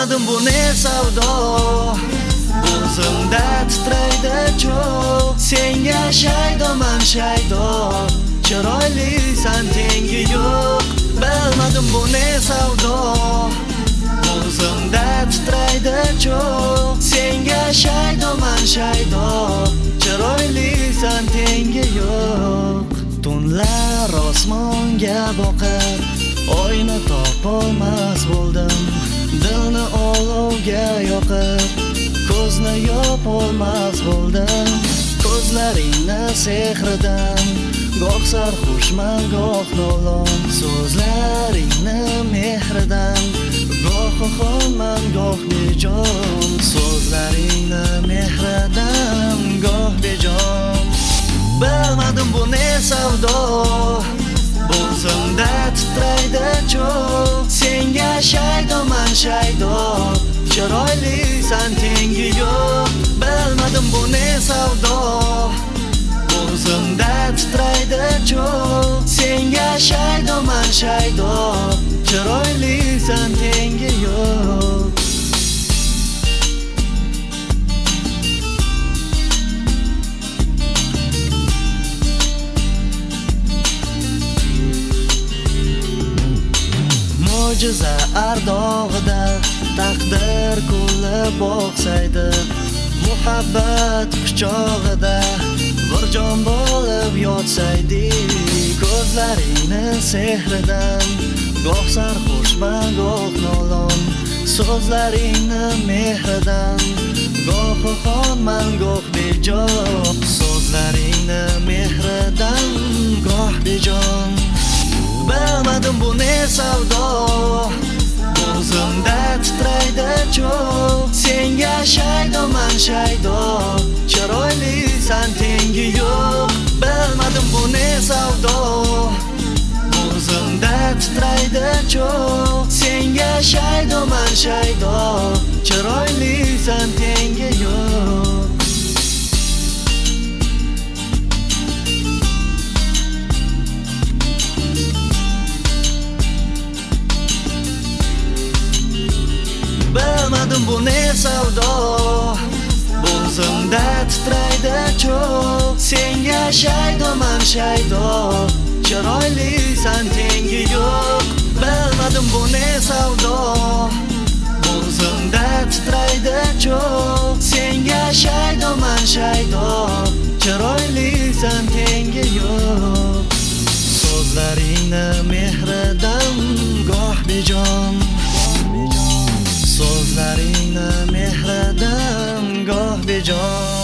Bilmadim bu ne savdo, o'zimda titraydi cho'g'. Senga shaydoman shaydo, chiroylisan tengi yo'q. Bilmadim bu ne savdo, o'zimda titraydi cho'g'. Senga shaydoman shaydo, chiroylisan tengi yo'q. Tunlar osmonga boqar, oyni topolmas bo'ldim. Dilni olovga yoqib, ko'zni yopolmas bo'ldim. Ko'zlaringni sehridan, goh sarxushman, goh nolon. So'zlaringni mehridan, goh xonman, goh bejon. So'zlaringni mehridan, goh bejon. Bilmadim bu ne savdo, o'zimda titraydi cho'g'. Senga shaydoman shaydo, chiroylisan tengi yo'q. Bilmadim bu ne savdo, o'zimda titraydi cho'g'. Senga shaydoman shaydo, chiroylisan tengi yo'q. Mo'jiza ardog'ida taqdir kulib boqsaydi, muhabbat quchog'ida bir jon bo'lib yotsaydik. Ko'zlaringni sehridan, goh sarxushman, goh nolon. So'zlaringni mehridan, goh xonman, goh bejon. So'zlaringni mehridan, goh bejon. Bilmadim bu ne savdo, o'zimda titraydi cho'g'. Senga shaydoman shaydo, chiroylisan tengi yo'q. Bilmadim bu ne savdo, o'zimda titraydi cho'g'. Senga shaydoman shaydo, chiroylisan tengi yo'q. Bilmadim bu ne savdo, o'zimda titraydi cho'g'. Senga shaydoman shaydo, chiroylisan tengi yo'q. Bilmadim bu ne savdo, o'zimda titraydi cho'g'. Senga shaydoman shaydo, chiroylisan tengi yo'q. So'zlaringni mehridan, goh bejon. So'zlaringni mehridan, goh bejon.